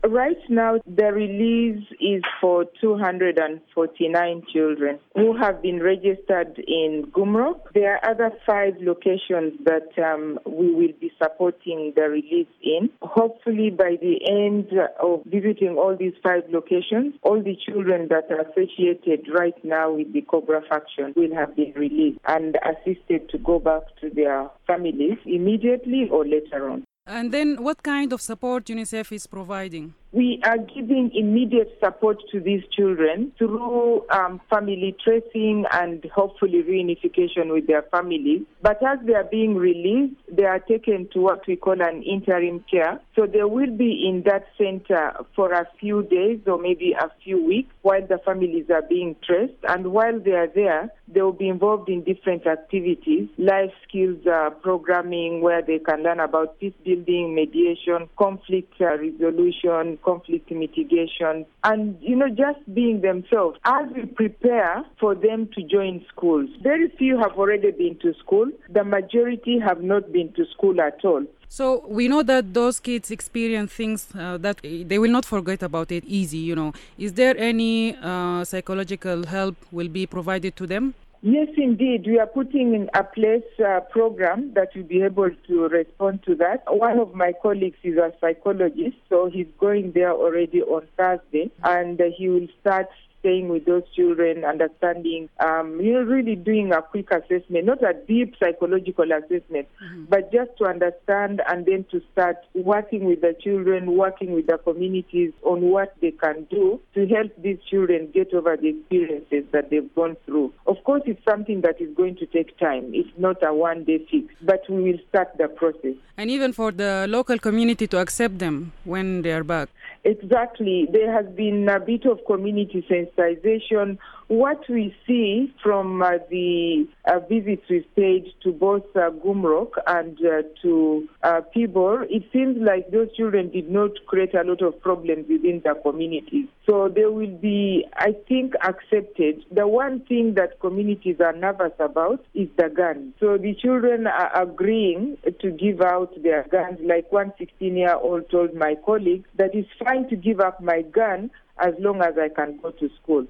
Right now, the release is for 249 children who have been registered in Gumrock. There are other 5 locations that we will be supporting the release in. Hopefully, by the end of visiting all these 5 locations, all the children that are associated right now with the Cobra faction will have been released and assisted to go back to their families immediately or later on. And then what kind of support UNICEF is providing? We are giving immediate support to these children through family tracing and hopefully reunification with their families. But as they are being released, they are taken to what we call an interim care. So they will be in that center for a few days or maybe a few weeks while the families are being traced. And while they are there, they will be involved in different activities, life skills programming, where they can learn about peace building, mediation, conflict resolution, conflict mitigation, and, just being themselves as we prepare for them to join schools. Very few have already been to school. The majority have not been to school at all. So we know that those kids experience things that they will not forget about it easy, Is there any psychological help will be provided to them? Yes, indeed. We are putting in a place program that will be able to respond to that. One of my colleagues is a psychologist, so he's going there already on Thursday, and he will start staying with those children, understanding, really doing a quick assessment, not a deep psychological assessment, but just to understand and then to start working with the children, working with the communities on what they can do to help these children get over the experiences that they've gone through. Of course, it's something that is going to take time. It's not a one-day fix, but we will start the process. And even for the local community to accept them when they are back. Exactly. There has been a bit of community sensitization. What we see from the visits we've paid to both Gumrock and to Pibor, it seems like those children did not create a lot of problems within the communities. So they will be, I think, accepted. The one thing that communities are nervous about is the guns. So the children are agreeing to give out their guns. Like one 16-year-old told my colleague that it's fine to give up my gun as long as I can go to school.